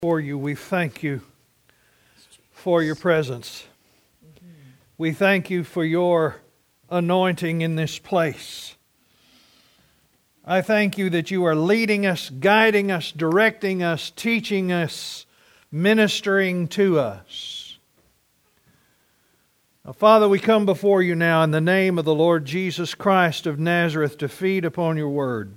For you, we thank you for your presence. We thank you for your anointing in this place. I thank you that you are leading us, guiding us, directing us, teaching us, ministering to us. Now, Father, we come before you now in the name of the Lord Jesus Christ of Nazareth to feed upon your word.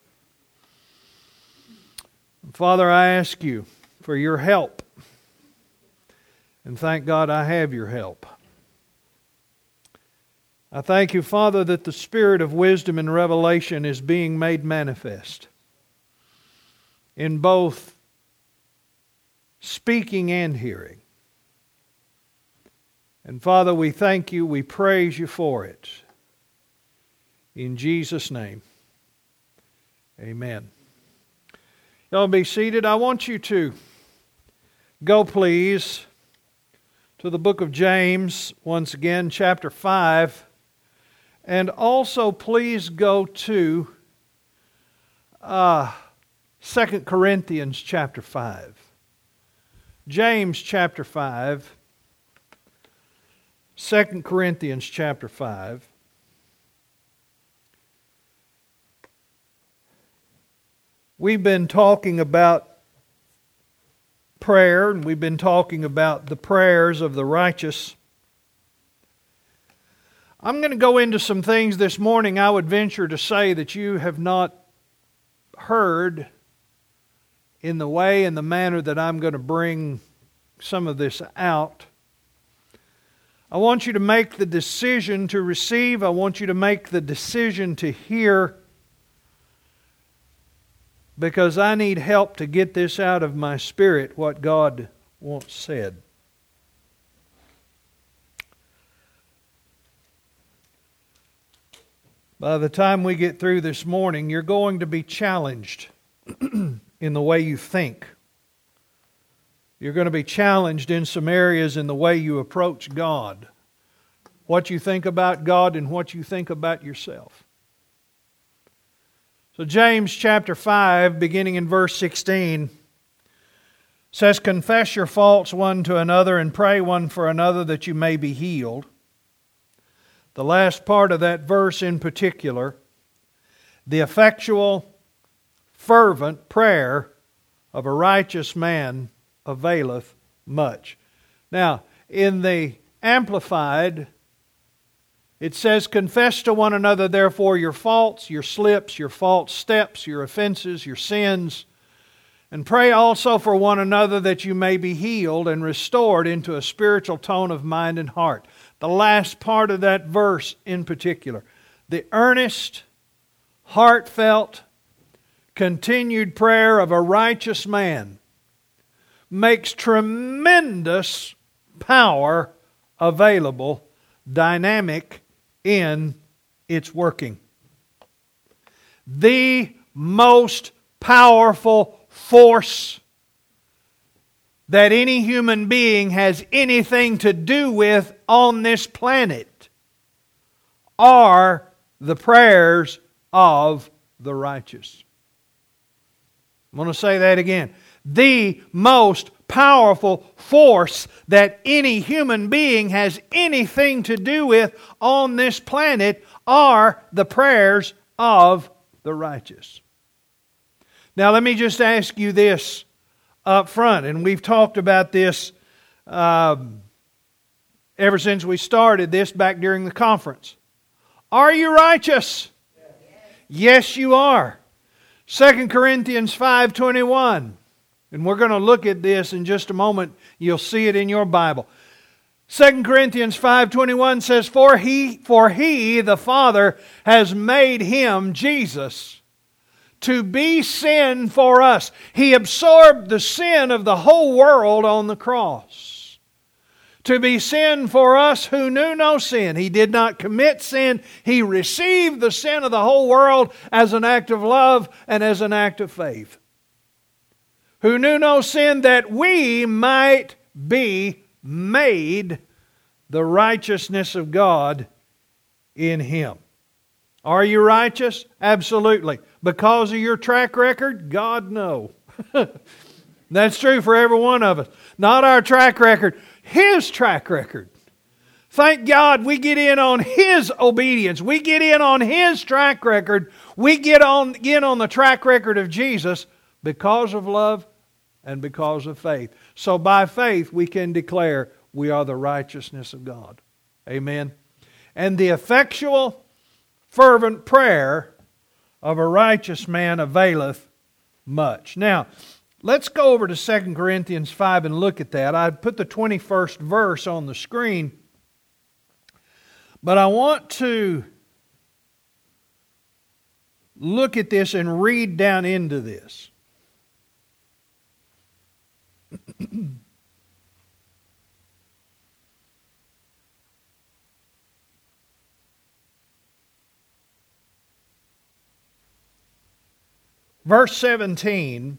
Father, I ask you for your help. And thank God I have your help. I thank you, Father, that the spirit of wisdom and revelation is being made manifest in both speaking and hearing. And Father, we thank you, we praise you for it. In Jesus' name, amen. Y'all be seated. I want you to go, please, to the book of James, once again, chapter 5. And also, please go to 2 Corinthians chapter 5. James chapter 5. 2 Corinthians chapter 5. We've been talking about prayer, and we've been talking about the prayers of the righteous. I'm going to go into some things this morning I would venture to say that you have not heard in the way and the manner that I'm going to bring some of this out. I want you to make the decision to receive. I want you to make the decision to hear, because I need help to get this out of my spirit, what God once said. By the time we get through this morning, you're going to be challenged in the way you think. You're going to be challenged in some areas in the way you approach God. What you think about God and what you think about yourself. So James chapter 5, beginning in verse 16, says, "Confess your faults one to another and pray one for another that you may be healed." The last part of that verse in particular, "The effectual, fervent prayer of a righteous man availeth much." Now, in the Amplified, it says, "Confess to one another therefore your faults, your slips, your false steps, your offenses, your sins, and pray also for one another that you may be healed and restored into a spiritual tone of mind and heart." The last part of that verse in particular, the earnest, heartfelt, continued prayer of a righteous man makes tremendous power available, dynamic in its working. The most powerful force that any human being has anything to do with on this planet are the prayers of the righteous. I'm going to say that again. The most powerful force that any human being has anything to do with on this planet are the prayers of the righteous. Now let me just ask you this up front, and we've talked about this ever since we started this back during the conference. Are you righteous? Yes, you are. 2 Corinthians 5:21. And we're going to look at this in just a moment. You'll see it in your Bible. 2 Corinthians 5:21 says, For he, the Father, has made Him, Jesus, to be sin for us. He absorbed the sin of the whole world on the cross. To be sin for us who knew no sin. He did not commit sin. He received the sin of the whole world as an act of love and as an act of faith. Who knew no sin, that we might be made the righteousness of God in Him. Are you righteous? Absolutely. Because of your track record? God, no. That's true for every one of us. Not our track record, His track record. Thank God we get in on His obedience. We get in on His track record. We get on the track record of Jesus because of love and because of faith. So by faith we can declare we are the righteousness of God. Amen. And the effectual, fervent prayer of a righteous man availeth much. Now, let's go over to 2 Corinthians 5 and look at that. I put the 21st verse on the screen, but I want to look at this and read down into this. Verse 17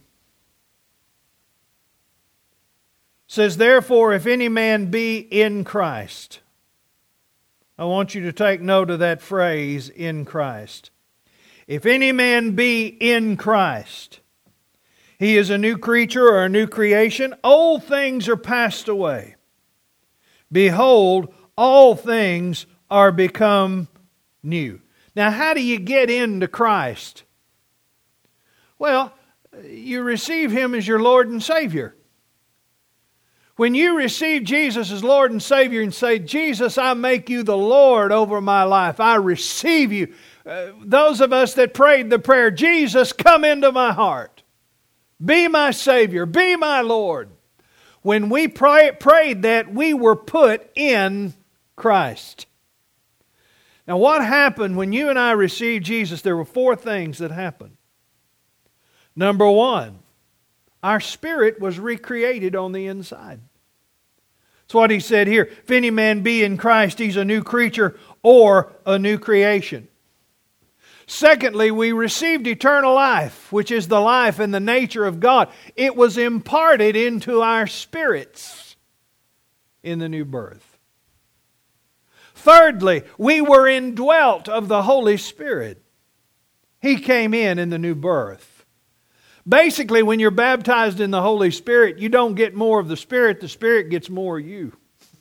says, "Therefore, if any man be in Christ," I want you to take note of that phrase, in Christ. If any man be in Christ, he is a new creature or a new creation. Old things are passed away. Behold, all things are become new. Now, how do you get into Christ? Well, you receive Him as your Lord and Savior. When you receive Jesus as Lord and Savior and say, "Jesus, I make you the Lord over my life. I receive you." Those of us that prayed the prayer, "Jesus, come into my heart. Be my Savior. Be my Lord." When we prayed that, we were put in Christ. Now, what happened when you and I received Jesus? There were 4 things that happened. Number 1, our spirit was recreated on the inside. That's what he said here. If any man be in Christ, he's a new creature or a new creation. Secondly, we received eternal life, which is the life and the nature of God. It was imparted into our spirits in the new birth. Thirdly, we were indwelt of the Holy Spirit. He came in the new birth. Basically, when you're baptized in the Holy Spirit, you don't get more of the Spirit gets more of you.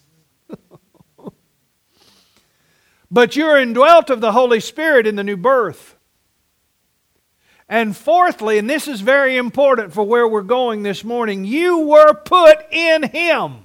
But you're indwelt of the Holy Spirit in the new birth. And fourthly, and this is very important for where we're going this morning, you were put in Him.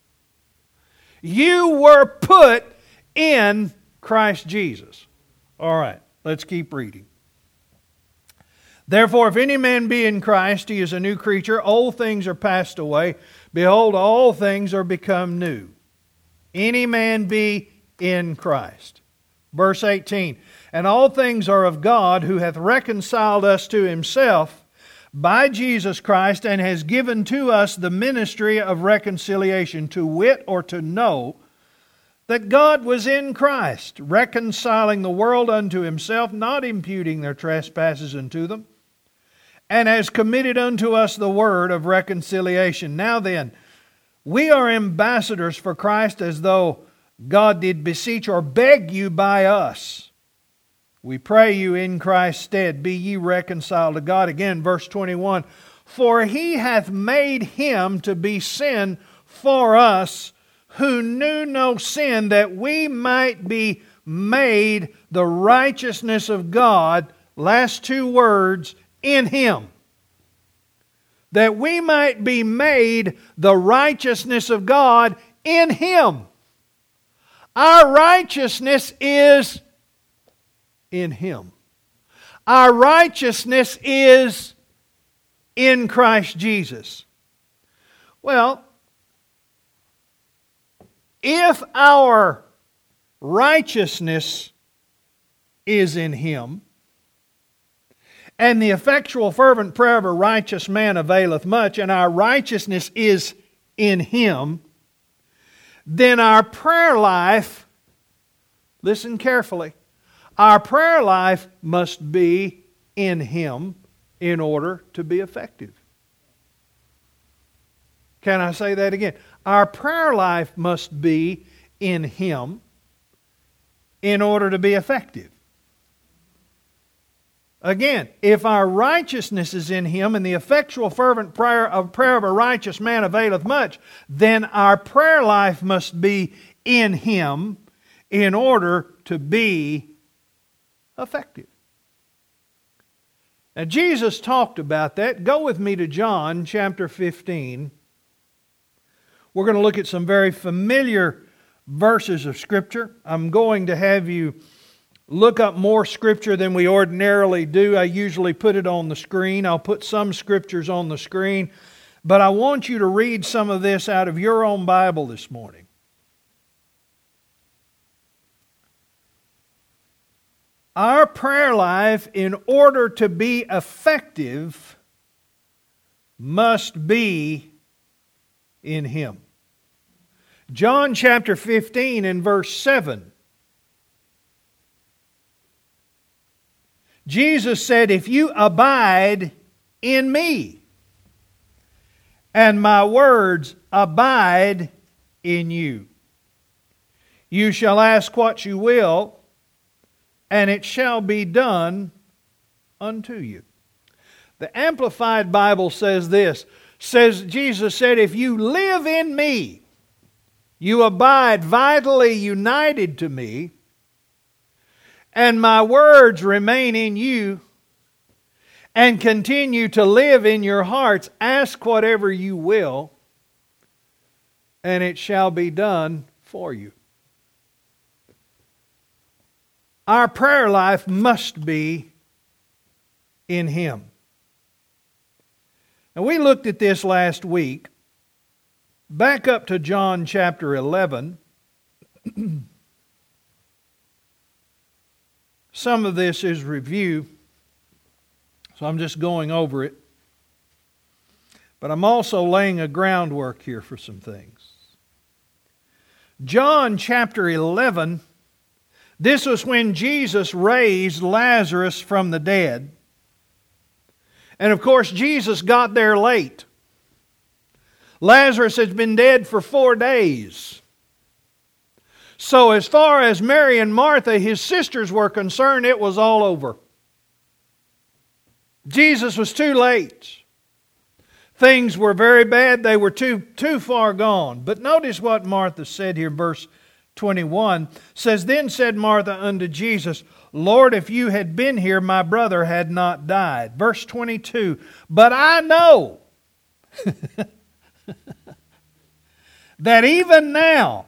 You were put in Christ Jesus. All right, let's keep reading. "Therefore, if any man be in Christ, he is a new creature. Old things are passed away. Behold, all things are become new." Any man be in Christ. Verse 18, "And all things are of God, who hath reconciled us to Himself by Jesus Christ, and has given to us the ministry of reconciliation, to wit, or to know, that God was in Christ, reconciling the world unto Himself, not imputing their trespasses unto them, and has committed unto us the word of reconciliation. Now then, we are ambassadors for Christ, as though God did beseech or beg you by us. We pray you in Christ's stead, be ye reconciled to God." Again, verse 21, "For He hath made Him to be sin for us, who knew no sin, that we might be made the righteousness of God," last 2 words, "in Him." That we might be made the righteousness of God in Him. Our righteousness is in Him. Our righteousness is in Christ Jesus. Well, if our righteousness is in Him, and the effectual fervent prayer of a righteous man availeth much, and our righteousness is in Him, then our prayer life, listen carefully, our prayer life must be in Him in order to be effective. Can I say that again? Our prayer life must be in Him in order to be effective. Again, if our righteousness is in Him, and the effectual fervent prayer of a righteous man availeth much, then our prayer life must be in Him in order to be effective. Now, Jesus talked about that. Go with me to John chapter 15. We're going to look at some very familiar verses of Scripture. I'm going to have you look up more Scripture than we ordinarily do. I usually put it on the screen. I'll put some Scriptures on the screen. But I want you to read some of this out of your own Bible this morning. Our prayer life, in order to be effective, must be in Him. John chapter 15 and verse 7. Jesus said, "If you abide in me, and my words abide in you, you shall ask what you will, and it shall be done unto you." The Amplified Bible says this, Jesus said, if you live in me, you abide vitally united to me, and my words remain in you, and continue to live in your hearts, ask whatever you will, and it shall be done for you. Our prayer life must be in Him. And we looked at this last week. Back up to John chapter 11. Some of this is review, so I'm just going over it. But I'm also laying a groundwork here for some things. John chapter 11, this was when Jesus raised Lazarus from the dead. And of course, Jesus got there late. Lazarus has been dead for 4 days. So as far as Mary and Martha, his sisters, were concerned, it was all over. Jesus was too late. Things were very bad. They were too far gone. But notice what Martha said here, verse 21. Says, "Then said Martha unto Jesus, Lord, if you had been here, my brother had not died." Verse 22. "But I know that even now,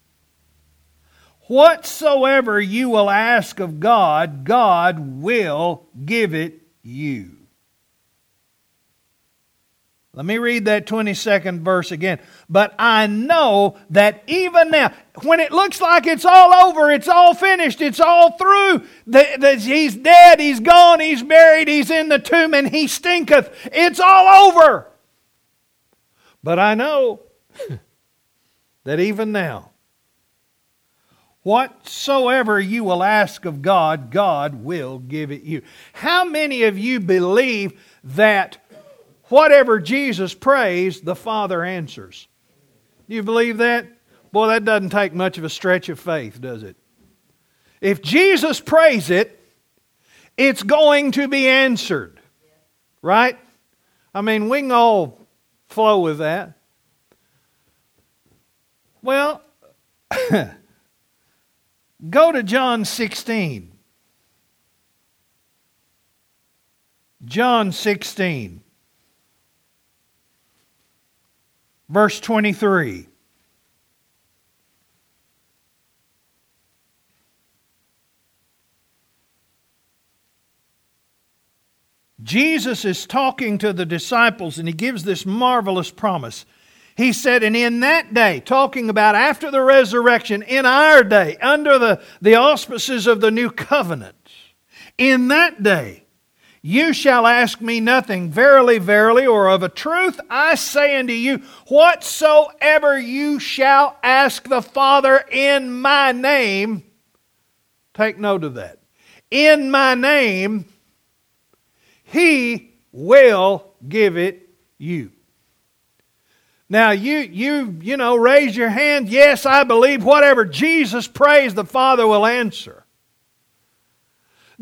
whatsoever you will ask of God, God will give it you." Let me read that 22nd verse again. "But I know that even now," when it looks like it's all over, it's all finished, it's all through, he's dead, he's gone, he's buried, he's in the tomb, and he stinketh. It's all over. "But I know that even now, whatsoever you will ask of God, God will give it you." How many of you believe that whatever Jesus prays, the Father answers? Do you believe that? Boy, that doesn't take much of a stretch of faith, does it? If Jesus prays it, it's going to be answered. Right? I mean, we can all flow with that. Well, go to John 16. John 16. Verse 23. Jesus is talking to the disciples, and He gives this marvelous promise. He said, "And in that day," talking about after the resurrection, in our day, under the auspices of the new covenant, "in that day you shall ask me nothing. Verily, verily, or of a truth I say unto you, whatsoever you shall ask the Father in my name," take note of that, "in my name, He will give it you." Now, you know, raise your hand. Yes, I believe whatever Jesus prays, the Father will answer.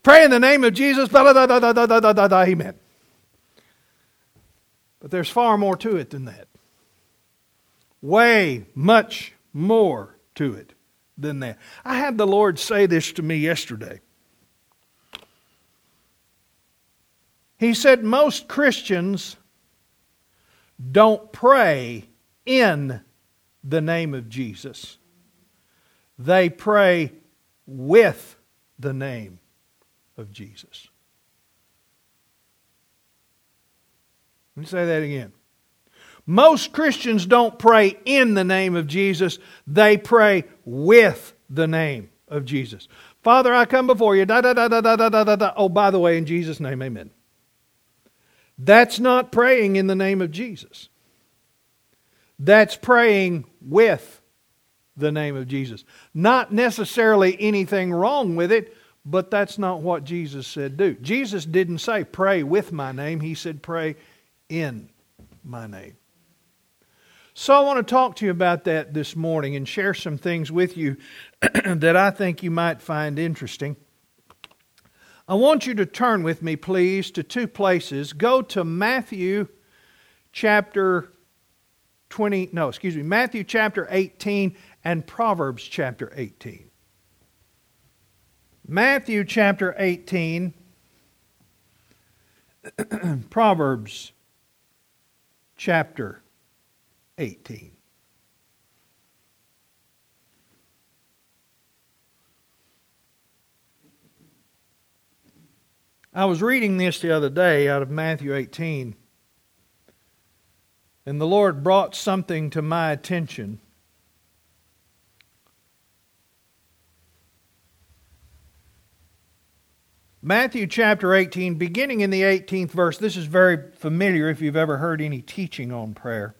Pray in the name of Jesus. Amen. But there's far more to it than that. Way much more to it than that. I had the Lord say this to me yesterday. He said most Christians don't pray in the name of Jesus. They pray with the name of Jesus. Let me say that again. Most Christians don't pray in the name of Jesus. They pray with the name of Jesus. Father, I come before you. Oh, by the way, in Jesus' name, amen. That's not praying in the name of Jesus. That's praying with the name of Jesus. Not necessarily anything wrong with it, but that's not what Jesus said do. Jesus didn't say pray with my name. He said pray in my name. So I want to talk to you about that this morning and share some things with you that I think you might find interesting. I want you to turn with me, please, to two places. Go to Matthew chapter 18 and Proverbs chapter 18. Matthew chapter 18, Proverbs chapter 18. I was reading this the other day out of Matthew 18, and the Lord brought something to my attention. Matthew chapter 18, beginning in the 18th verse. This is very familiar if you've ever heard any teaching on prayer.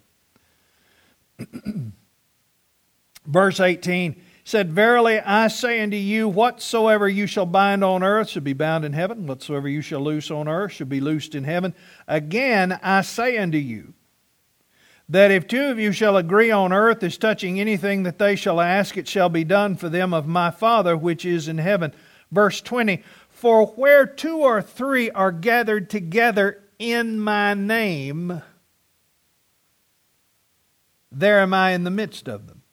Verse 18 said, Verily I say unto you, whatsoever you shall bind on earth shall be bound in heaven. Whatsoever you shall loose on earth shall be loosed in heaven. Again I say unto you, that if two of you shall agree on earth as touching anything that they shall ask, it shall be done for them of my Father which is in heaven. Verse 20, For where two or three are gathered together in my name, there am I in the midst of them.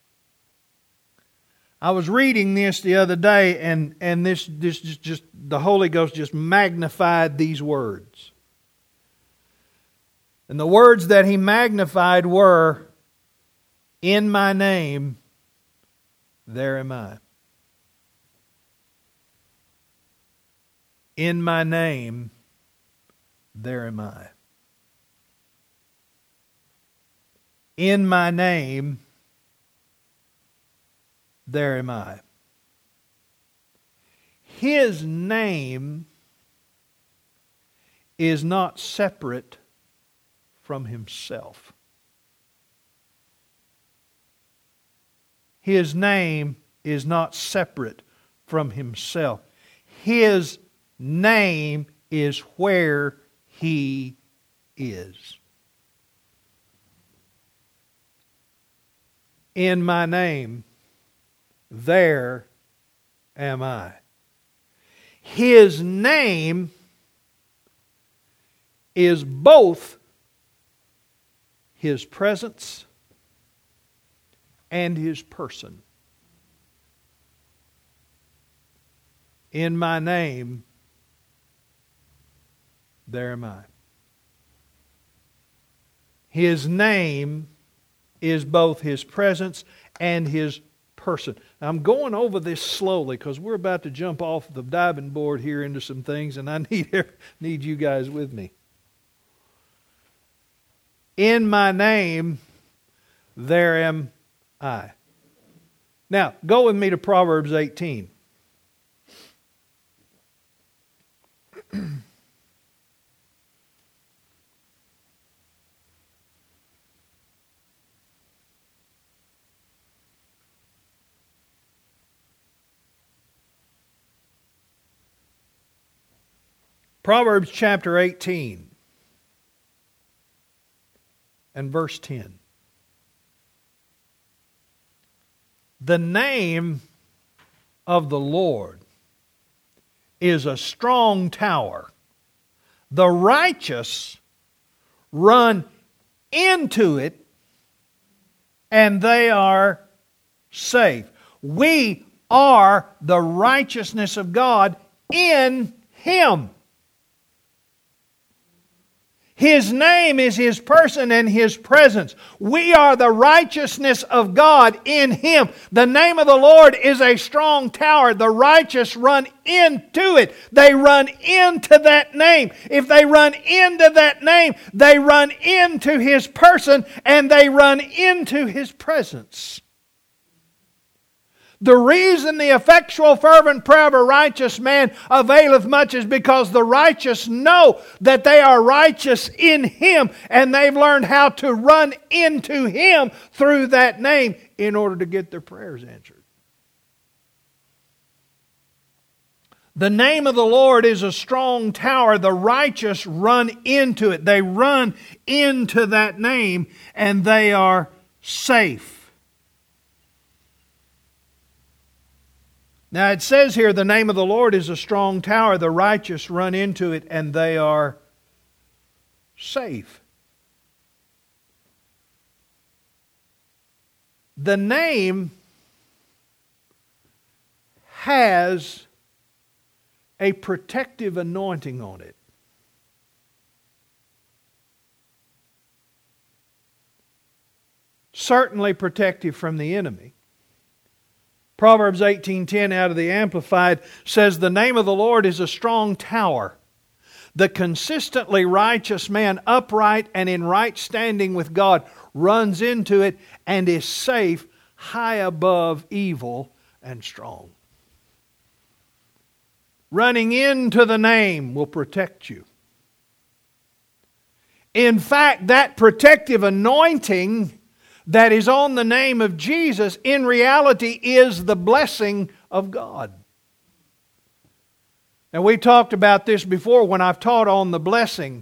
I was reading this the other day, and this just the Holy Ghost just magnified these words. And the words that He magnified were, in my name, there am I. In my name, there am I. In my name, there am I. His name is not separate from Himself. His name is not separate from Himself. His name is where He is. In my name, there am I. His name is both His presence and His person. In my name, there am I. His name is both His presence and His person. Now, I'm going over this slowly because we're about to jump off the diving board here into some things, and I need you guys with me. In my name, there am I. Now, go with me to Proverbs 18. Proverbs chapter 18 and verse 10. The name of the Lord is a strong tower. The righteous run into it, and they are safe. We are the righteousness of God in Him. His name is His person and His presence. We are the righteousness of God in Him. The name of the Lord is a strong tower. The righteous run into it. They run into that name. If they run into that name, they run into His person and they run into His presence. The reason the effectual fervent prayer of a righteous man availeth much is because the righteous know that they are righteous in Him, and they've learned how to run into Him through that name in order to get their prayers answered. The name of the Lord is a strong tower. The righteous run into it. They run into that name and they are safe. Now it says here, the name of the Lord is a strong tower. The righteous run into it and they are safe. The name has a protective anointing on it. Certainly protective from the enemy. Proverbs 18:10 out of the Amplified says, the name of the Lord is a strong tower. The consistently righteous man, upright and in right standing with God, runs into it and is safe, high above evil and strong. Running into the name will protect you. In fact, that protective anointing that is on the name of Jesus, in reality, is the blessing of God. And we talked about this before when I've taught on the blessing.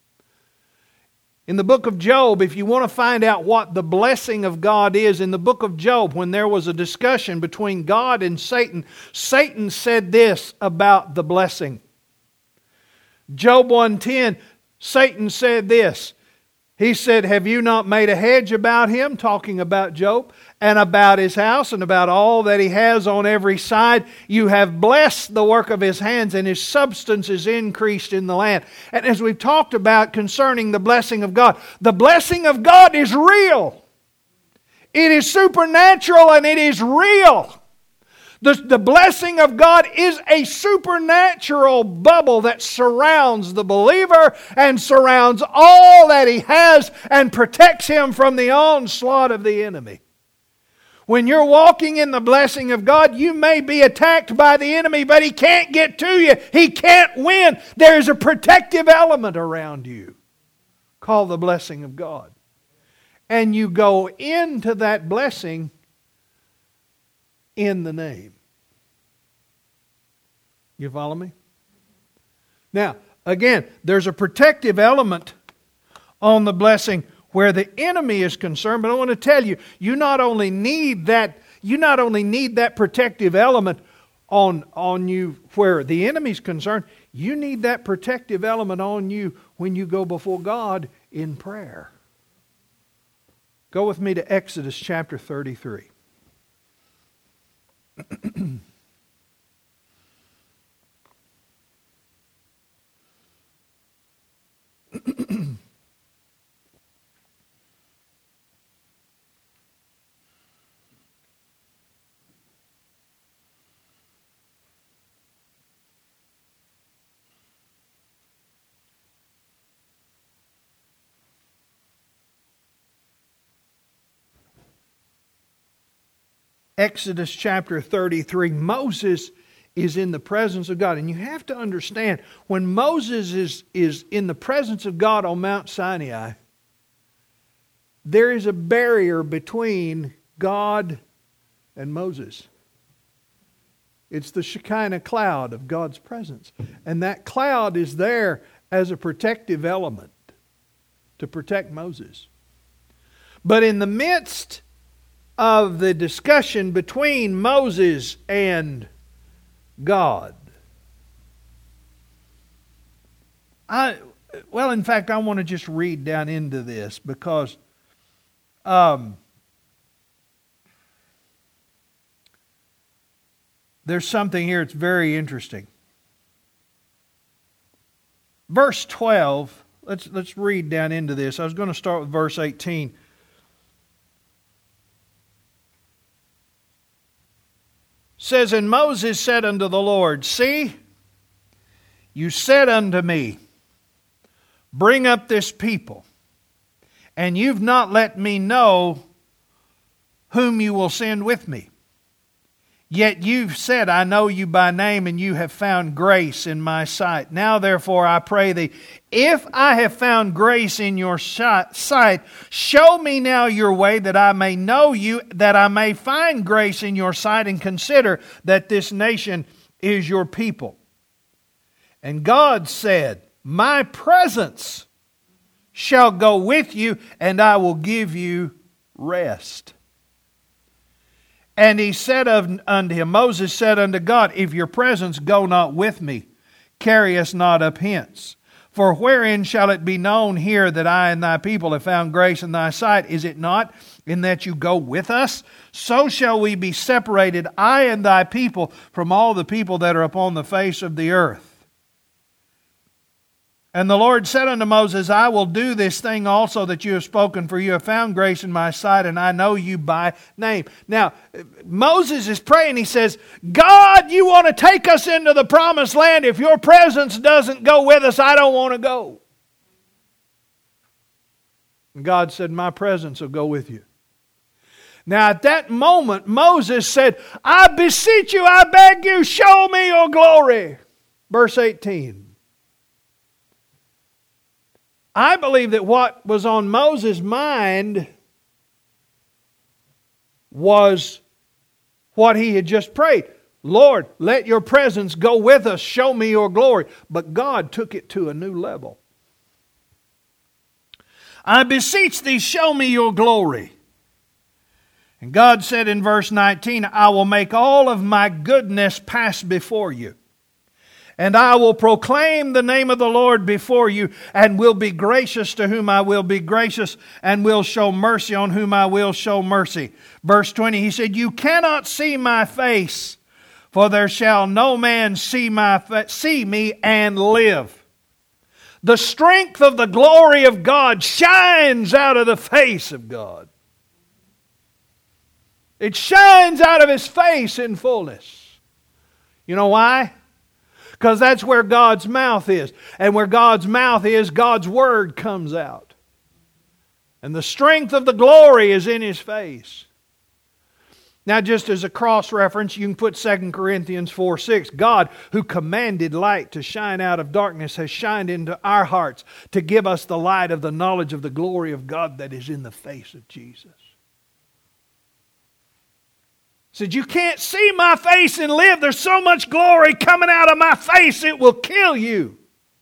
In the book of Job, if you want to find out what the blessing of God is, in the book of Job, when there was a discussion between God and Satan, Satan said this about the blessing. Job 1:10, Satan said this. He said, have you not made a hedge about him, talking about Job, and about his house, and about all that he has on every side? You have blessed the work of his hands, and his substance is increased in the land. And as we've talked about concerning the blessing of God, the blessing of God is real. It is supernatural and it is real. The blessing of God is a supernatural bubble that surrounds the believer and surrounds all that he has and protects him from the onslaught of the enemy. When you're walking in the blessing of God, you may be attacked by the enemy, but he can't get to you. He can't win. There's a protective element around you called the blessing of God. And you go into that blessing in the name. You follow me? Now, again, there's a protective element on the blessing where the enemy is concerned, but I want to tell you, you not only need that protective element on you where the enemy's concerned, you need that protective element on you when you go before God in prayer. Go with me to Exodus chapter 33. Exodus chapter 33, Moses is in the presence of God. And you have to understand, when Moses is in the presence of God on Mount Sinai, there is a barrier between God and Moses. It's the Shekinah cloud of God's presence. And that cloud is there as a protective element to protect Moses. But in the midst of the discussion between Moses and God, in fact, I want to just read down into this because there's something here that's very interesting. Verse 12, let's read down into this. I was going to start with verse 18. Says, and Moses said unto the Lord, see, you said unto me, bring up this people, and you've not let me know whom you will send with me. Yet you've said, I know you by name, and you have found grace in my sight. Now therefore I pray thee, if I have found grace in your sight, show me now your way, that I may know you, that I may find grace in your sight, and consider that this nation is your people. And God said, my presence shall go with you, and I will give you rest. And he said unto him, Moses said unto God, if your presence go not with me, carry us not up hence. For wherein shall it be known here that I and thy people have found grace in thy sight? Is it not in that you go with us? So shall we be separated, I and thy people, from all the people that are upon the face of the earth. And the Lord said unto Moses, I will do this thing also that you have spoken, for you have found grace in my sight, and I know you by name. Now, Moses is praying. He says, God, you want to take us into the promised land. If your presence doesn't go with us, I don't want to go. And God said, my presence will go with you. Now, at that moment, Moses said, I beseech you, I beg you, show me your glory. Verse 18. I believe that what was on Moses' mind was what he had just prayed. Lord, let your presence go with us. Show me your glory. But God took it to a new level. I beseech thee, show me your glory. And God said in verse 19, I will make all of my goodness pass before you. And I will proclaim the name of the Lord before you, and will be gracious to whom I will be gracious, and will show mercy on whom I will show mercy. Verse 20, he said, you cannot see my face, for there shall no man see me and live. The strength of the glory of God shines out of the face of God. It shines out of His face in fullness. You know why? Because that's where God's mouth is. And where God's mouth is, God's Word comes out. And the strength of the glory is in His face. Now, just as a cross-reference, you can put 2 Corinthians 4:6. God, who commanded light to shine out of darkness, has shined into our hearts to give us the light of the knowledge of the glory of God that is in the face of Jesus. Said, you can't see my face and live. There's so much glory coming out of my face, it will kill you.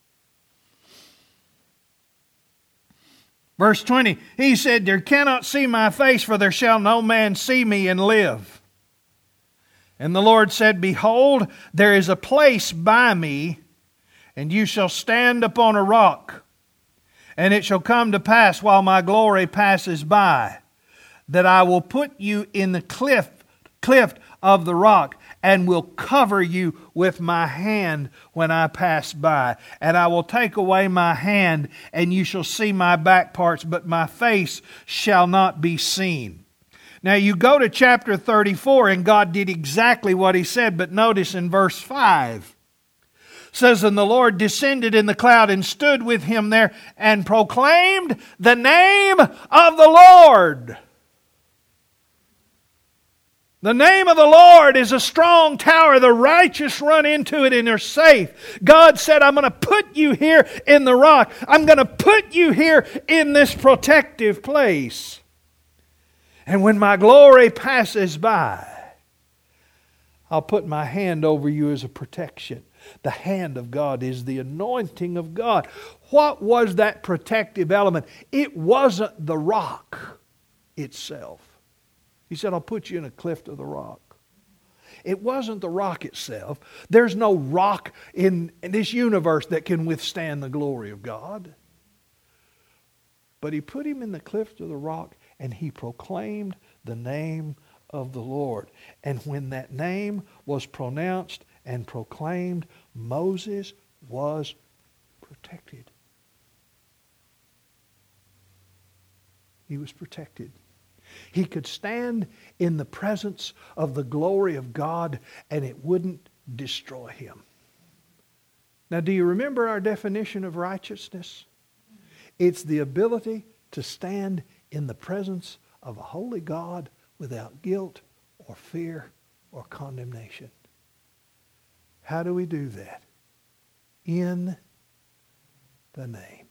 Verse 20, he said, there cannot see my face, for there shall no man see me and live. And the Lord said, behold, there is a place by me, and you shall stand upon a rock. And it shall come to pass, while my glory passes by, that I will put you in the cliff of the rock, and will cover you with my hand when I pass by. And I will take away my hand, and you shall see my back parts, but my face shall not be seen. Now you go to chapter 34, and God did exactly what He said, but notice in verse 5, it says, and the Lord descended in the cloud and stood with him there, and proclaimed the name of the Lord. The name of the Lord is a strong tower. The righteous run into it and are safe. God said, I'm going to put you here in the rock. I'm going to put you here in this protective place. And when my glory passes by, I'll put my hand over you as a protection. The hand of God is the anointing of God. What was that protective element? It wasn't the rock itself. He said, I'll put you in a cliff of the rock. It wasn't the rock itself. There's no rock in this universe that can withstand the glory of God. But he put him in the cleft of the rock, and he proclaimed the name of the Lord. And when that name was pronounced and proclaimed, Moses was protected. He was protected. He could stand in the presence of the glory of God and it wouldn't destroy him. Now, do you remember our definition of righteousness? It's the ability to stand in the presence of a holy God without guilt or fear or condemnation. How do we do that? In the name.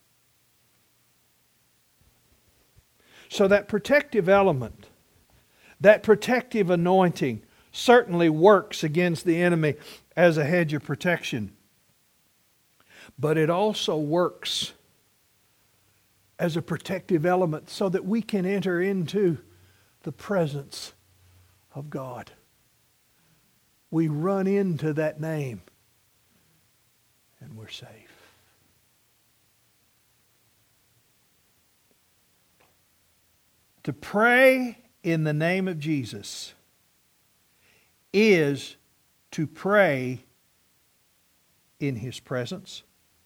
So that protective element, that protective anointing certainly works against the enemy as a hedge of protection. But it also works as a protective element so that we can enter into the presence of God. We run into that name and we're safe. To pray in the name of Jesus is to pray in His presence.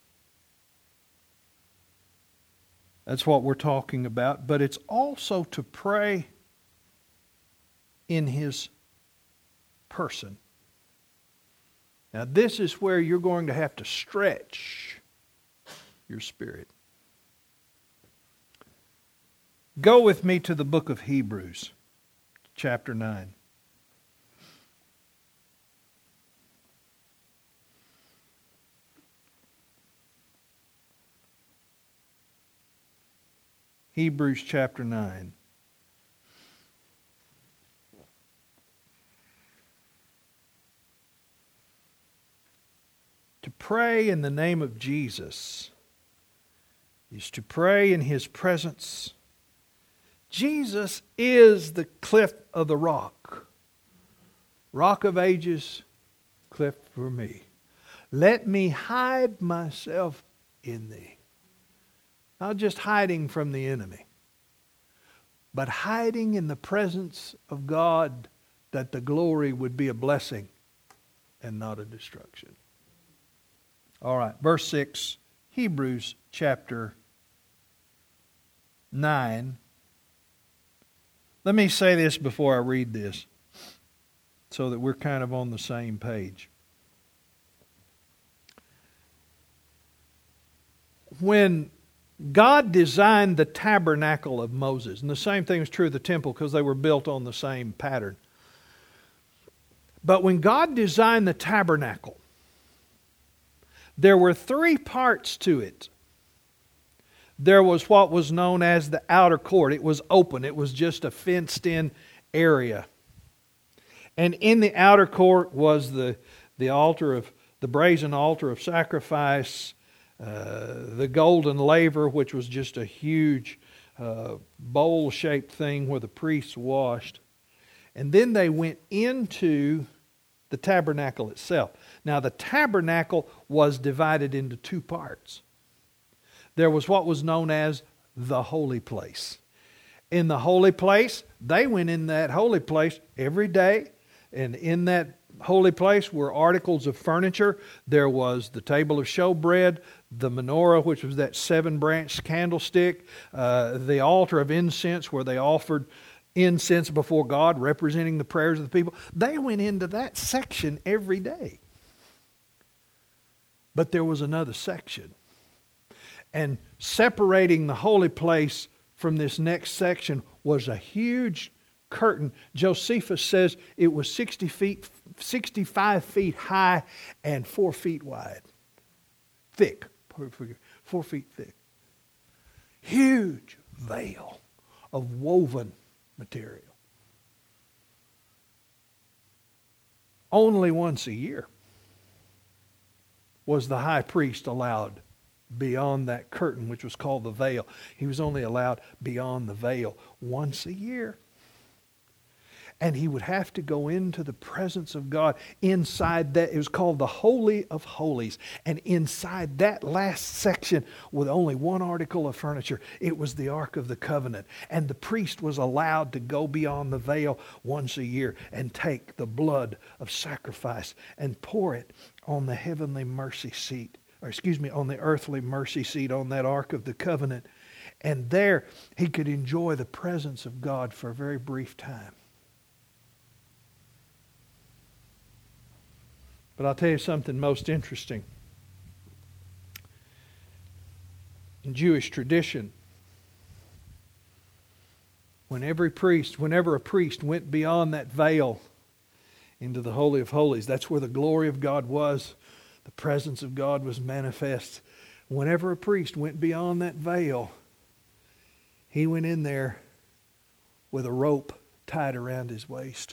That's what we're talking about. But it's also to pray in His person. Now this is where you're going to have to stretch your spirit. Go with me to the book of Hebrews, chapter 9. Hebrews chapter 9. To pray in the name of Jesus is to pray in His presence. Jesus is the cliff of the rock. Rock of ages, cliff for me. Let me hide myself in Thee. Not just hiding from the enemy, but hiding in the presence of God, that the glory would be a blessing and not a destruction. All right, verse 6, Hebrews chapter 9. Let me say this before I read this, so that we're kind of on the same page. When God designed the tabernacle of Moses, and the same thing is true of the temple because they were built on the same pattern. But when God designed the tabernacle, there were three parts to it. There was what was known as the outer court. It was open. It was just a fenced-in area. And in the outer court was the altar of the brazen altar of sacrifice, the golden laver, which was just a huge bowl-shaped thing where the priests washed. And then they went into the tabernacle itself. Now the tabernacle was divided into two parts. There was what was known as the holy place. In the holy place, they went in that holy place every day. And in that holy place were articles of furniture. There was the table of showbread, the menorah, which was that 7-branched candlestick, the altar of incense where they offered incense before God, representing the prayers of the people. They went into that section every day. But there was another section. And separating the holy place from this next section was a huge curtain. Josephus says it was 65 feet high and 4 feet wide. Thick. 4 feet thick. Huge veil of woven material. Only once a year was the high priest allowed beyond that curtain, which was called the veil. He was only allowed beyond the veil once a year. And he would have to go into the presence of God inside that. It was called the Holy of Holies. And inside that last section, with only one article of furniture, it was the Ark of the Covenant. And the priest was allowed to go beyond the veil once a year and take the blood of sacrifice and pour it on the heavenly mercy seat. On the earthly mercy seat on that Ark of the Covenant. And there he could enjoy the presence of God for a very brief time. But I'll tell you something most interesting. In Jewish tradition, whenever a priest went beyond that veil into the Holy of Holies, that's where the glory of God was. The presence of God was manifest. Whenever a priest went beyond that veil, he went in there with a rope tied around his waist.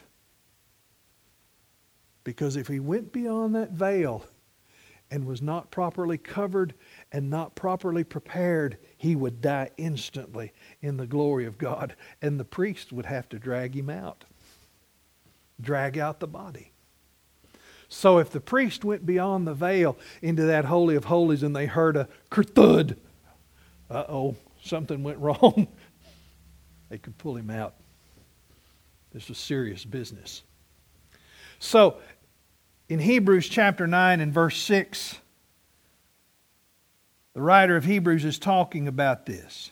Because if he went beyond that veil and was not properly covered and not properly prepared, he would die instantly in the glory of God. And the priest would have to drag him out. Drag out the body. So if the priest went beyond the veil into that Holy of Holies and they heard a thud, something went wrong, they could pull him out. This was serious business. So, in Hebrews chapter 9 and verse 6, the writer of Hebrews is talking about this.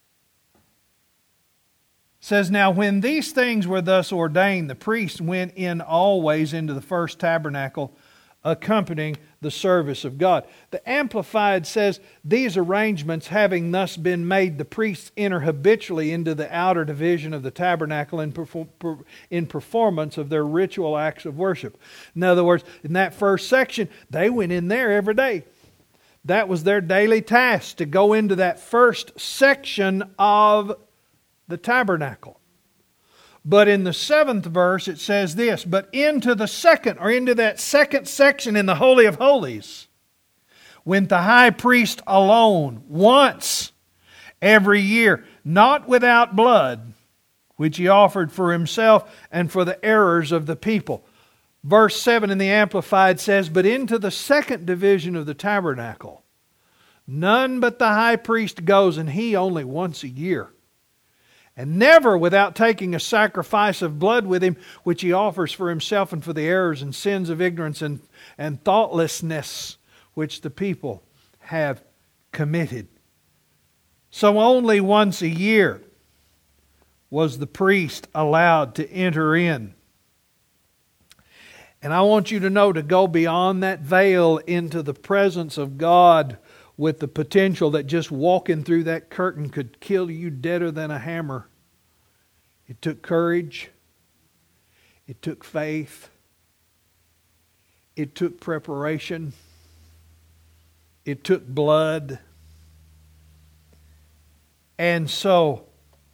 It says, "Now when these things were thus ordained, the priest went in always into the first tabernacle, accompanying the service of God." The Amplified says, "These arrangements having thus been made, the priests enter habitually into the outer division of the tabernacle in performance of their ritual acts of worship." In other words, in that first section, they went in there every day. That was their daily task, to go into that first section of the tabernacle. But in the 7th verse it says this, "But into that second section in the Holy of Holies went the high priest alone once every year, not without blood, which he offered for himself and for the errors of the people." Verse 7 in the Amplified says, "But into the second division of the tabernacle, none but the high priest goes, and he only once a year. And never without taking a sacrifice of blood with him, which he offers for himself and for the errors and sins of ignorance and thoughtlessness which the people have committed." So only once a year was the priest allowed to enter in. And I want you to know, to go beyond that veil into the presence of God, with the potential that just walking through that curtain could kill you deader than a hammer. It took courage. It took faith. It took preparation. It took blood. And so,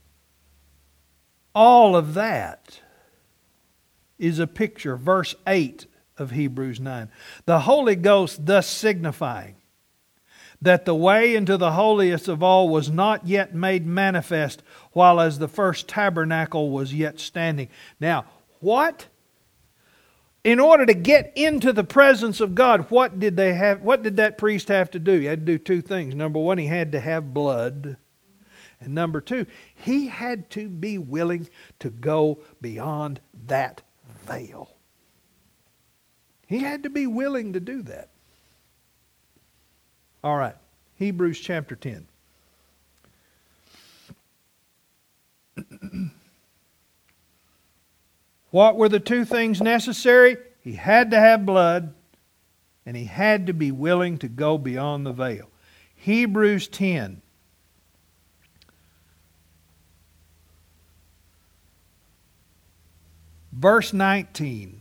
all of that is a picture. Verse 8 of Hebrews 9. "The Holy Ghost thus signifying that the way into the holiest of all was not yet made manifest, while as the first tabernacle was yet standing." Now, what? In order to get into the presence of God, what did that priest have to do? He had to do two things. Number one, he had to have blood. And number two, he had to be willing to go beyond that veil. He had to be willing to do that. All right, Hebrews chapter 10. What were the two things necessary? He had to have blood, and he had to be willing to go beyond the veil. Hebrews 10. Verse 19.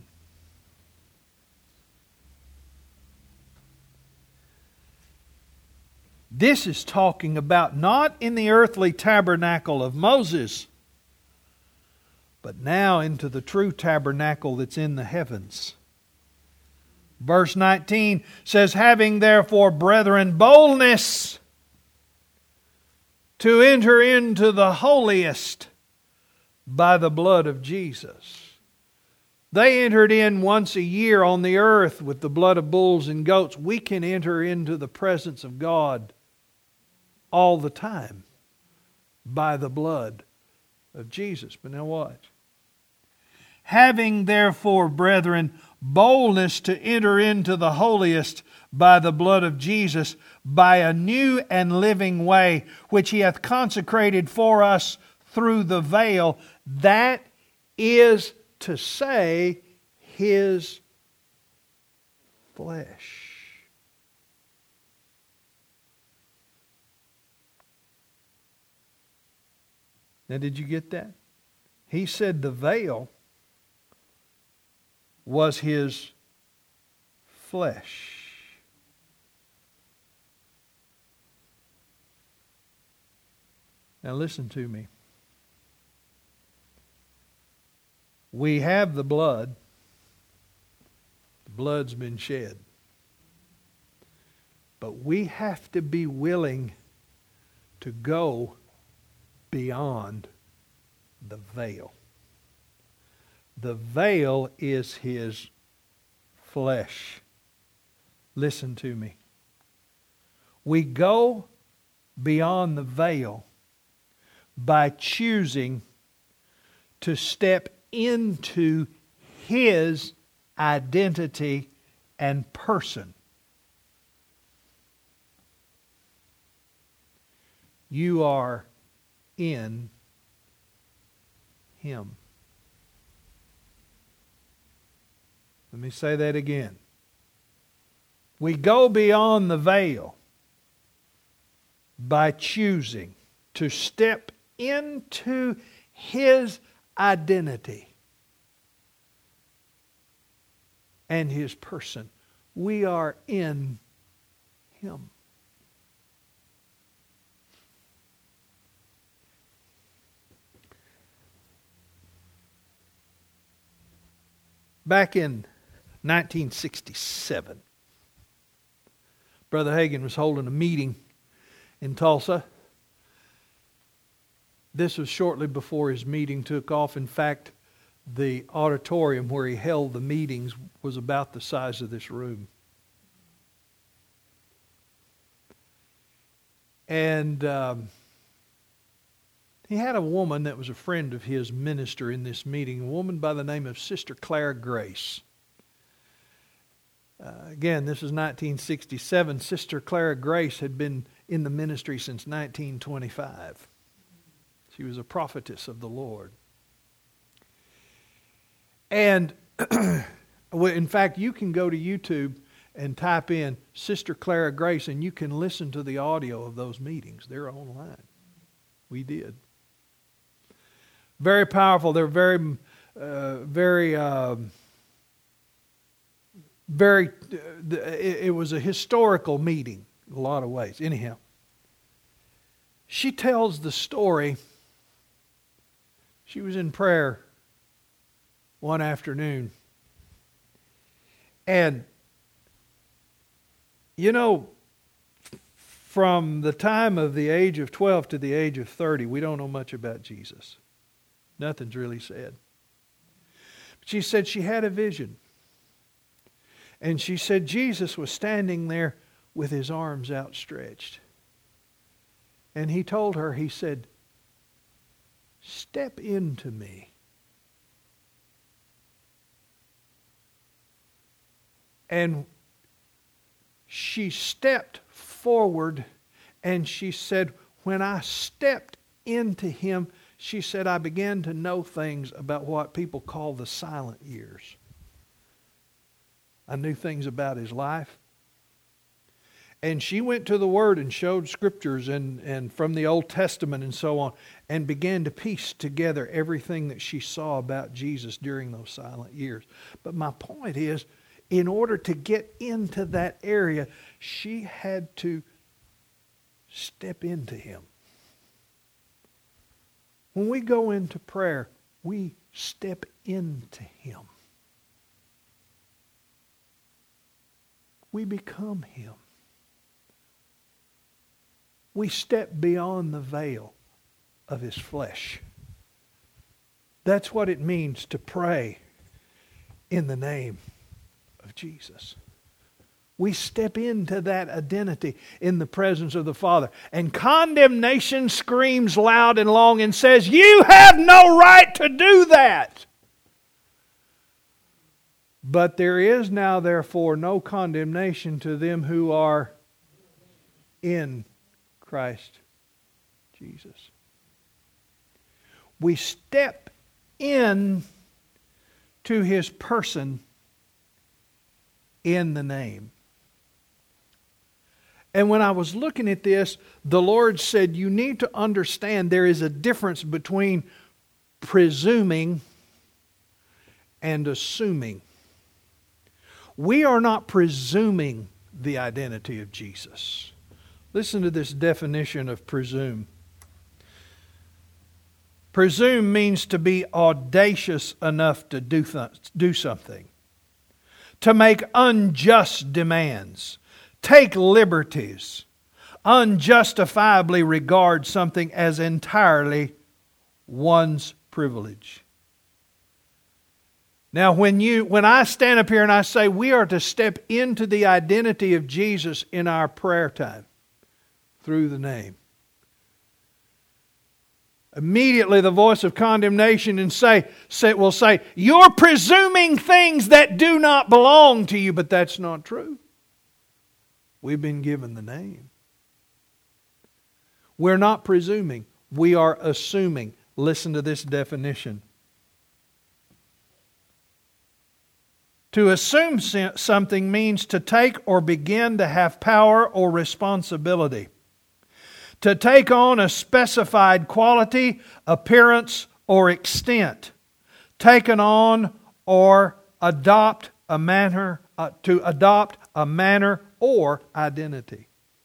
This is talking about not in the earthly tabernacle of Moses, but now into the true tabernacle that's in the heavens. Verse 19 says, "Having therefore, brethren, boldness to enter into the holiest by the blood of Jesus." They entered in once a year on the earth with the blood of bulls and goats. We can enter into the presence of God all the time by the blood of Jesus. But now watch. Having therefore, brethren, boldness to enter into the holiest by the blood of Jesus, by a new and living way, which He hath consecrated for us through the veil, that is to say, His flesh. Now, did you get that? He said the veil was His flesh. Now listen to me. We have the blood. The blood's been shed. But we have to be willing to go beyond the veil. The veil is His flesh. Listen to me. We go beyond the veil by choosing to step into His identity and person. You are in Him. Let me say that again. We go beyond the veil by choosing to step into His identity and His person. We are in Him. Back in 1967, Brother Hagin was holding a meeting in Tulsa. This was shortly before his meeting took off. In fact, the auditorium where he held the meetings was about the size of this room. And he had a woman that was a friend of his minister in this meeting, a woman by the name of Sister Clara Grace. Again, this is 1967. Sister Clara Grace had been in the ministry since 1925. She was a prophetess of the Lord. And in fact, you can go to YouTube and type in Sister Clara Grace, and you can listen to the audio of those meetings. They're online. We did. Very powerful. They're very it was a historical meeting in a lot of ways. Anyhow, she tells the story. She was in prayer one afternoon. And, you know, from the time of the age of 12 to the age of 30, we don't know much about Jesus. Nothing's really said. But she said she had a vision. And she said Jesus was standing there with His arms outstretched. And He told her, He said, "Step into me." And she stepped forward and she said, when I stepped into Him, she said, I began to know things about what people call the silent years. I knew things about His life. And she went to the Word and showed scriptures and from the Old Testament and so on, and began to piece together everything that she saw about Jesus during those silent years. But my point is, in order to get into that area, she had to step into Him. When we go into prayer, we step into Him. We become Him. We step beyond the veil of His flesh. That's what it means to pray in the name of Jesus. We step into that identity in the presence of the Father. And condemnation screams loud and long and says, you have no right to do that. But there is now, therefore, no condemnation to them who are in Christ Jesus. We step in to His person in the name. And when I was looking at this, the Lord said, you need to understand there is a difference between presuming and assuming. We are not presuming the identity of Jesus. Listen to this definition of presume. Presume means to be audacious enough to do something, to make unjust demands, take liberties, unjustifiably regard something as entirely one's privilege. Now, when I stand up here and I say we are to step into the identity of Jesus in our prayer time through the name, immediately the voice of condemnation will say, you're presuming things that do not belong to you, but that's not true. We've been given the name. We're not presuming. We are assuming. Listen to this definition. To assume something means to take or begin to have power or responsibility. To take on a specified quality, appearance, or extent. Taken on or adopt a manner, to adopt a manner or identity.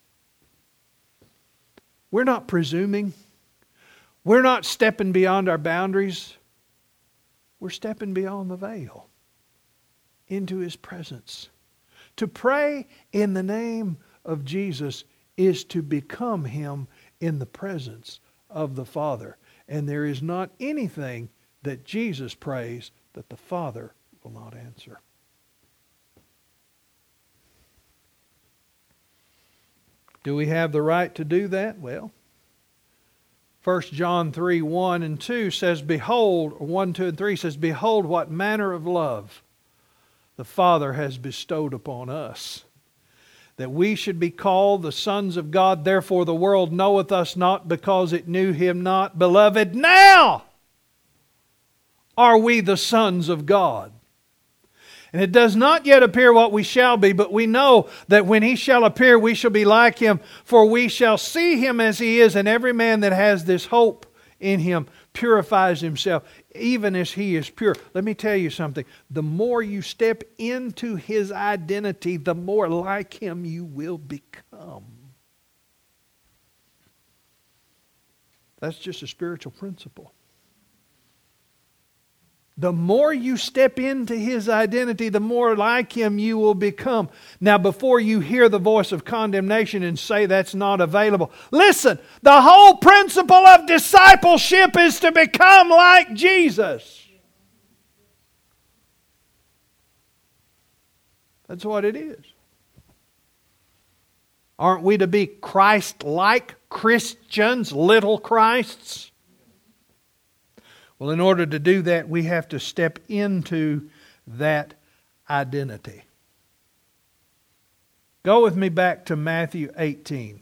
We're not presuming. We're not stepping beyond our boundaries. We're stepping beyond the veil into His presence. To pray in the name of Jesus is to become Him in the presence of the Father. And there is not anything that Jesus prays that the Father will not answer. Do we have the right to do that? Well, 1 John 3, 1 and 2 says, Behold, 1, 2, and 3 says, Behold what manner of love the Father has bestowed upon us, that we should be called the sons of God. Therefore the world knoweth us not, because it knew Him not. Beloved, now are we the sons of God. And it does not yet appear what we shall be, but we know that when He shall appear, we shall be like Him, for we shall see Him as He is. And every man that has this hope in Him purifies himself, even as He is pure. Let me tell you something. The more you step into His identity, the more like Him you will become. That's just a spiritual principle. The more you step into His identity, the more like Him you will become. Now, before you hear the voice of condemnation and say that's not available, listen, the whole principle of discipleship is to become like Jesus. That's what it is. Aren't we to be Christ-like Christians, little Christs? Well, in order to do that, we have to step into that identity. Go with me back to Matthew 18.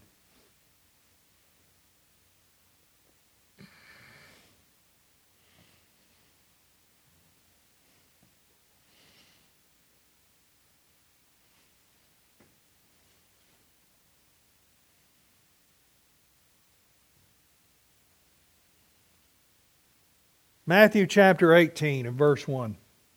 Matthew chapter 18 and verse 1.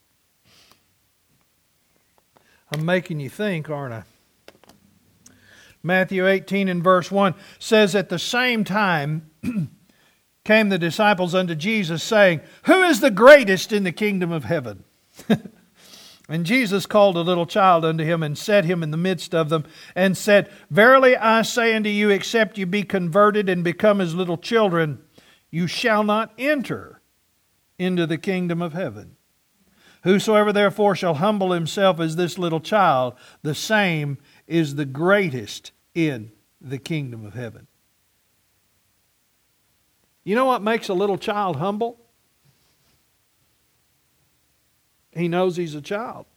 I'm making you think, aren't I? Matthew 18 and verse 1 says, At the same time came the disciples unto Jesus, saying, Who is the greatest in the kingdom of heaven? And Jesus called a little child unto Him, and set him in the midst of them, and said, Verily I say unto you, except you be converted and become as little children, you shall not enter into the kingdom of heaven. Whosoever therefore shall humble himself as this little child, the same is the greatest in the kingdom of heaven. You know what makes a little child humble? He knows he's a child.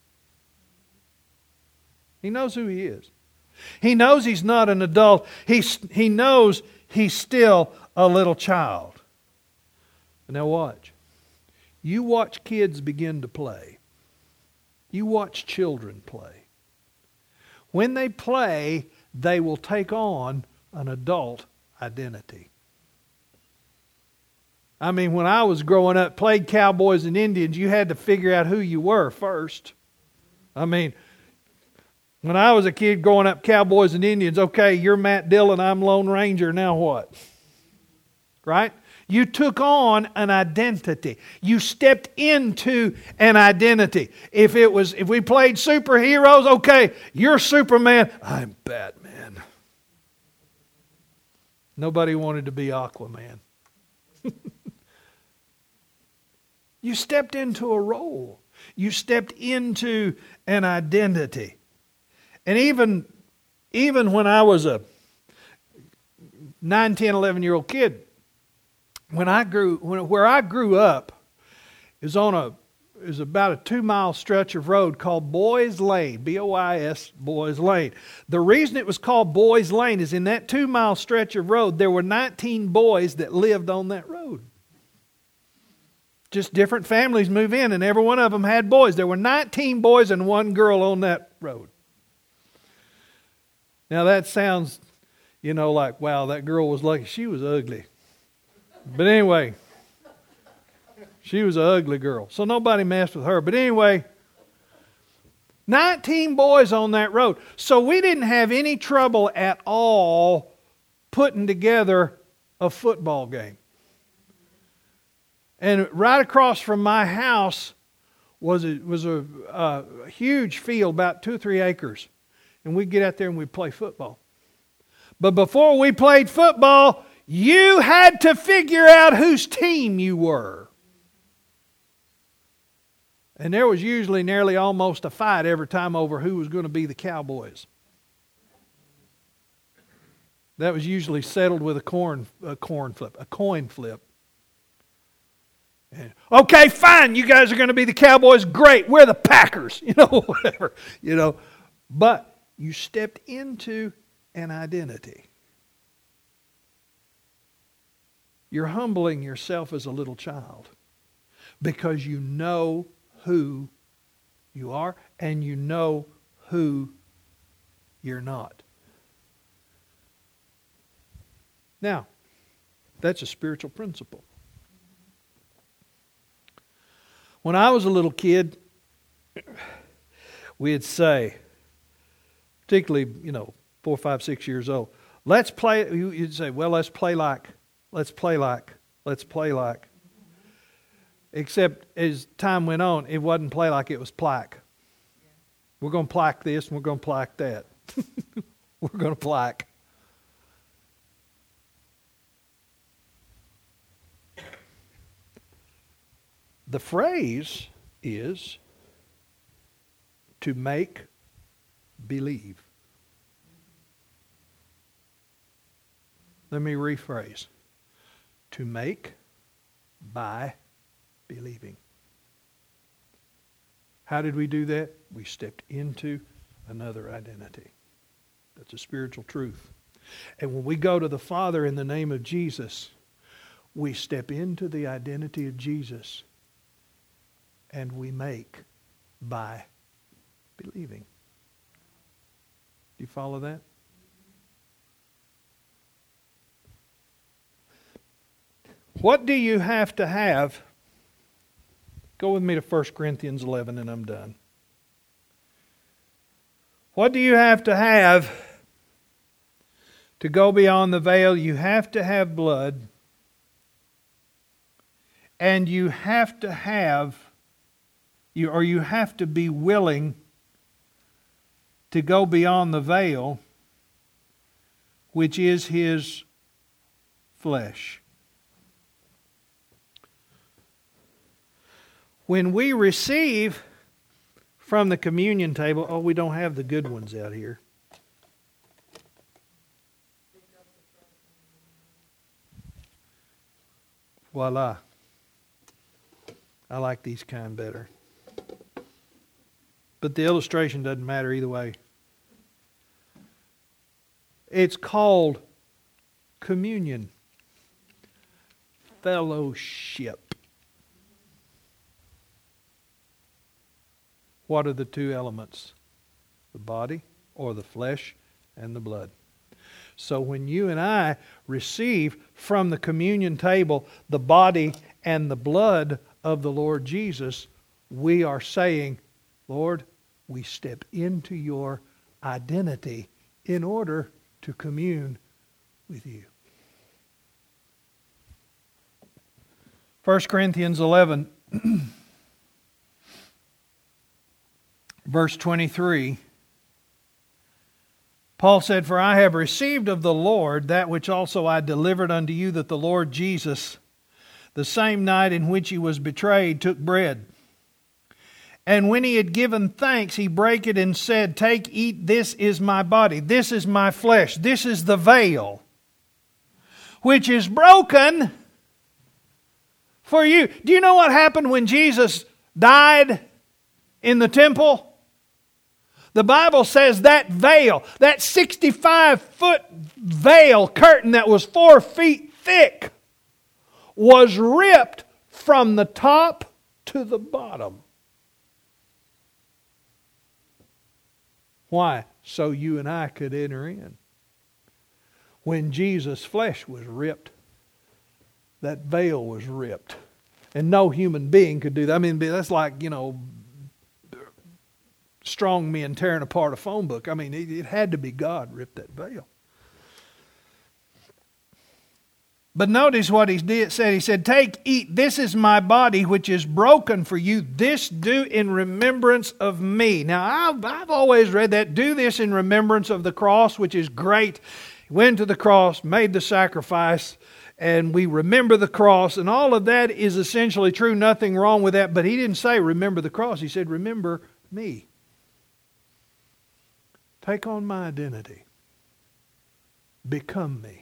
He knows who he is. He knows he's not an adult. He knows he's still a little child. Now watch. You watch kids begin to play. You watch children play. When they play, they will take on an adult identity. I mean, when I was growing up, played cowboys and Indians, you had to figure out who you were first. I mean, when I was a kid growing up, cowboys and Indians, okay, you're Matt Dillon, I'm Lone Ranger, now what? Right? You took on an identity. You stepped into an identity. If we played superheroes, okay, you're Superman, I'm Batman. Nobody wanted to be Aquaman. You stepped into a role. You stepped into an identity. And even when I was a 9, 10, 11-year-old kid, where I grew up is about a 2-mile stretch of road called Boys Lane, B-O-I-S, Boys Lane. The reason it was called Boys Lane is in that 2-mile stretch of road, there were 19 boys that lived on that road. Just different families move in, and every one of them had boys. There were 19 boys and 1 girl on that road. Now that sounds, like, wow, that girl was lucky. She was ugly. But anyway, she was an ugly girl. So nobody messed with her. But anyway, 19 boys on that road. So we didn't have any trouble at all putting together a football game. And right across from my house was a huge field, about 2 or 3 acres. And we'd get out there and we'd play football. But before we played football, you had to figure out whose team you were. And there was usually nearly almost a fight every time over who was going to be the Cowboys. That was usually settled with a coin flip. And, okay, fine, you guys are going to be the Cowboys. Great, we're the Packers. Whatever. But you stepped into an identity. You're humbling yourself as a little child because you know who you are and you know who you're not. Now, that's a spiritual principle. When I was a little kid, we'd say, particularly, 4, 5, 6 years old, let's play. You'd say, well, let's play like. Except as time went on, it wasn't play like, it was plaque. We're going to plaque this and we're going to plaque that. We're going to plaque. The phrase is to make believe. Let me rephrase. To make by believing. How did we do that? We stepped into another identity. That's a spiritual truth. And when we go to the Father in the name of Jesus, we step into the identity of Jesus and we make by believing. Do you follow that? What do you have to have? Go with me to 1 Corinthians 11 and I'm done. What do you have to go beyond the veil? You have to have blood. And you have to be willing to go beyond the veil, which is His flesh. When we receive from the communion table, oh, we don't have the good ones out here. Voila. I like these kind better. But the illustration doesn't matter either way. It's called communion. Fellowship. What are the two elements? The body or the flesh and the blood. So when you and I receive from the communion table the body and the blood of the Lord Jesus, we are saying, Lord, we step into your identity in order to commune with you. 1 Corinthians 11, verse 23, Paul said, For I have received of the Lord that which also I delivered unto you, that the Lord Jesus, the same night in which he was betrayed, took bread. And when he had given thanks, he brake it and said, Take, eat, this is my body, this is my flesh, this is the veil, which is broken for you. Do you know what happened when Jesus died in the temple? The Bible says that veil, that 65-foot veil curtain that was 4 feet thick, was ripped from the top to the bottom. Why? So you and I could enter in. When Jesus' flesh was ripped, that veil was ripped. And no human being could do that. I mean, that's like, strong men tearing apart a phone book. I mean, it had to be God ripped that veil. But notice what he said. He said, Take, eat, this is my body which is broken for you. This do in remembrance of me. Now, I've always read that. Do this in remembrance of the cross, which is great. He went to the cross, made the sacrifice, and we remember the cross. And all of that is essentially true. Nothing wrong with that. But he didn't say remember the cross. He said remember me. Take on my identity. Become me.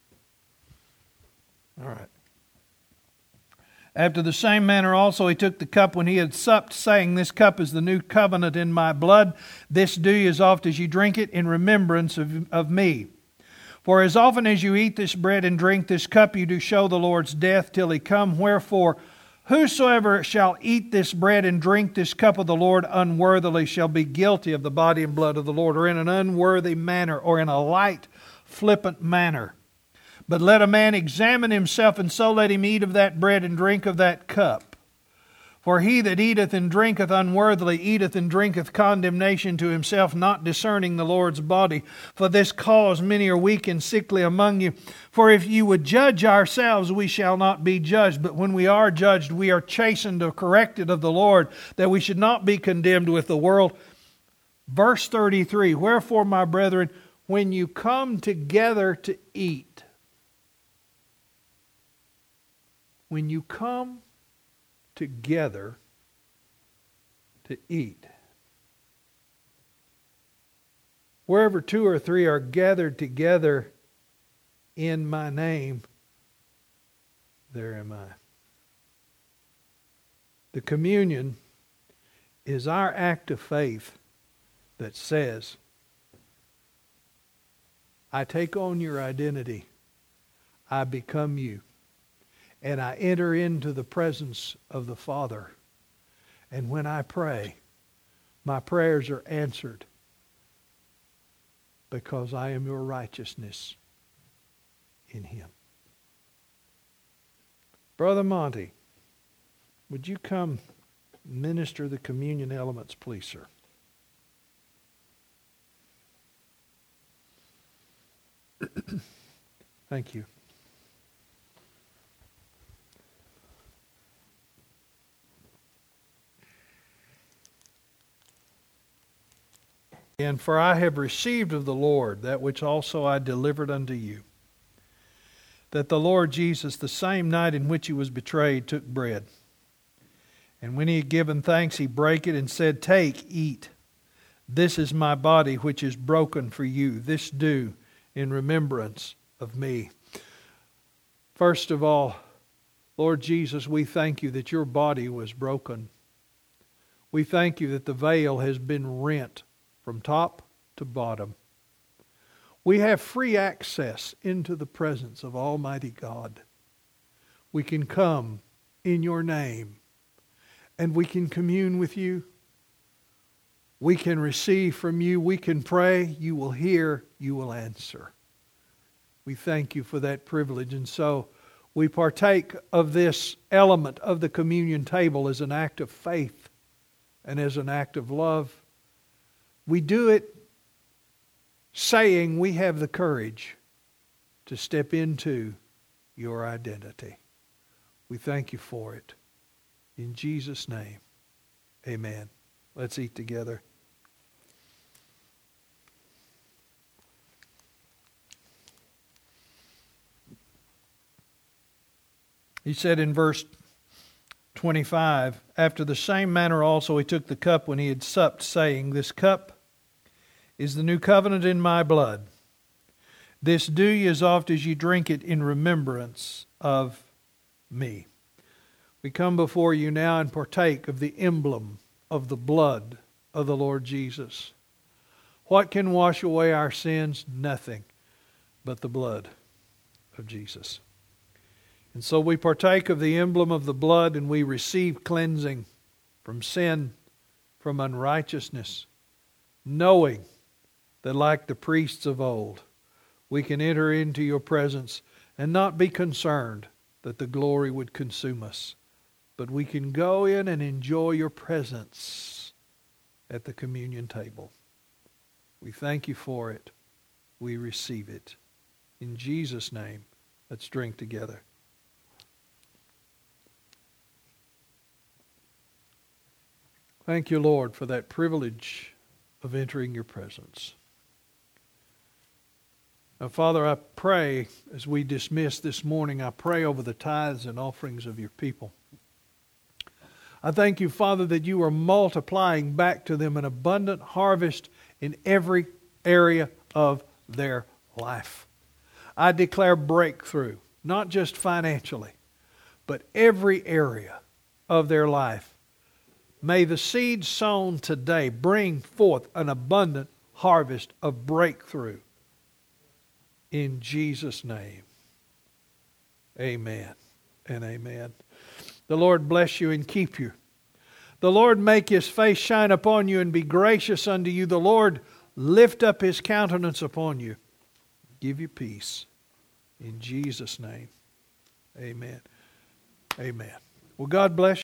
All right. After the same manner also he took the cup when he had supped, saying, This cup is the new covenant in my blood. This do ye as oft as ye drink it in remembrance of me. For as often as you eat this bread and drink this cup, you do show the Lord's death till he come. Wherefore, whosoever shall eat this bread and drink this cup of the Lord unworthily shall be guilty of the body and blood of the Lord, or in an unworthy manner, or in a light, flippant manner. But let a man examine himself, and so let him eat of that bread and drink of that cup. For he that eateth and drinketh unworthily eateth and drinketh condemnation to himself, not discerning the Lord's body. For this cause many are weak and sickly among you. For if you would judge ourselves, we shall not be judged. But when we are judged, we are chastened or corrected of the Lord, that we should not be condemned with the world. Verse 33, Wherefore, my brethren, when you come together to eat, when you come together to eat, wherever 2 or 3 are gathered together in my name, there am I. The communion is our act of faith that says, I take on your identity, I become you. And I enter into the presence of the Father. And when I pray, my prayers are answered because I am your righteousness in Him. Brother Monty, would you come minister the communion elements, please, sir? Thank you. And for I have received of the Lord that which also I delivered unto you, that the Lord Jesus, the same night in which he was betrayed, took bread. And when he had given thanks, he brake it and said, Take, eat. This is my body which is broken for you. This do in remembrance of me. First of all, Lord Jesus, we thank you that your body was broken. We thank you that the veil has been rent from top to bottom. We have free access into the presence of Almighty God. We can come in your name and we can commune with you. We can receive from you. We can pray. You will hear. You will answer. We thank you for that privilege. And so we partake of this element of the communion table as an act of faith and as an act of love. We do it saying we have the courage to step into your identity. We thank you for it. In Jesus' name, amen. Let's eat together. He said in verse 25, After the same manner also he took the cup when he had supped, saying, This cup is the new covenant in my blood. This do ye as oft as ye drink it in remembrance of me. We come before you now and partake of the emblem of the blood of the Lord Jesus. What can wash away our sins? Nothing but the blood of Jesus. And so we partake of the emblem of the blood and we receive cleansing from sin, from unrighteousness, knowing that like the priests of old, we can enter into your presence and not be concerned that the glory would consume us. But we can go in and enjoy your presence at the communion table. We thank you for it. We receive it. In Jesus' name, let's drink together. Thank you, Lord, for that privilege of entering your presence. Now, Father, I pray as we dismiss this morning, I pray over the tithes and offerings of your people. I thank you, Father, that you are multiplying back to them an abundant harvest in every area of their life. I declare breakthrough, not just financially, but every area of their life. May the seed sown today bring forth an abundant harvest of breakthrough. In Jesus' name, amen and amen. The Lord bless you and keep you. The Lord make his face shine upon you and be gracious unto you. The Lord lift up his countenance upon you. Give you peace. In Jesus' name, amen. Amen. Well, God bless you.